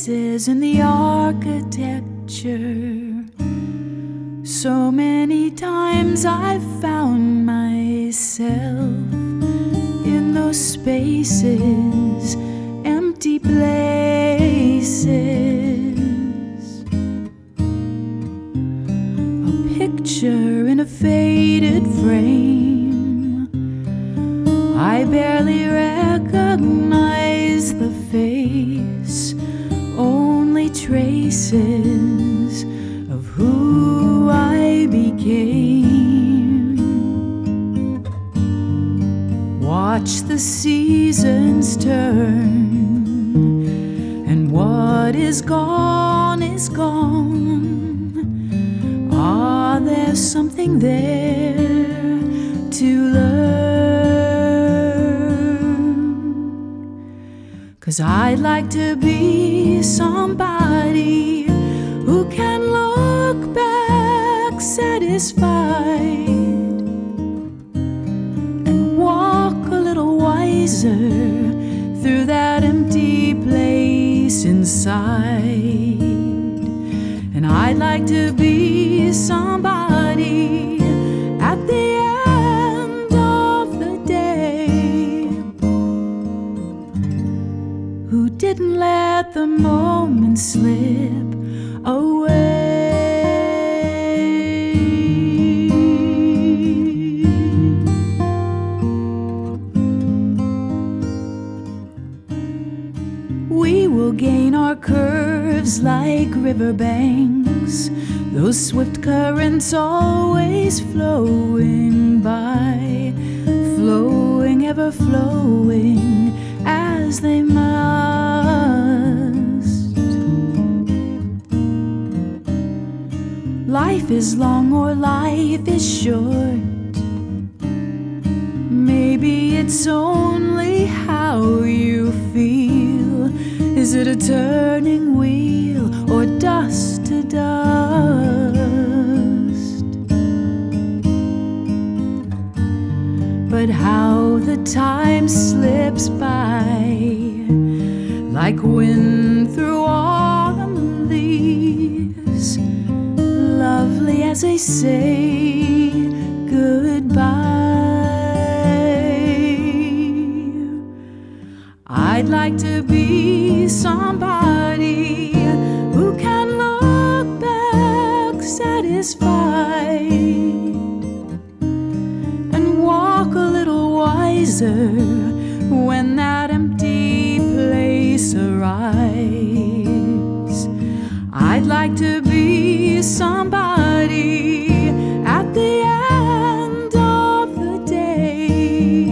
traces in the architecture. So many times I've found myself in those spaces, empty places. A picture in a faded frame, I barely recognize the face, only traces of who I became. Watch the seasons turn, and what is gone is gone. Ah, there's something there to learn. 'Cause I'd like to be somebody who can look back satisfied and walk a little wiser through that empty place inside. And I'd like to be somebody at the end of the day who didn't let the moment slip away. We will gain our curves like riverbanks, those swift currents always flowing by, flowing, ever flowing as they must. Life is long or life is short. Maybe it's only how you feel. Is it a turning wheel or dust to dust? But how the time slips by, like wind through autumn leaves, lovely as they say goodbye. I'd like to be somebody who can look back satisfied and walk a little wiser when that empty place arrives. I'd like to be somebody at the end of the day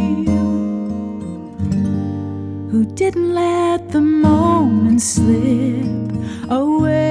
who didn't let the moment slip away.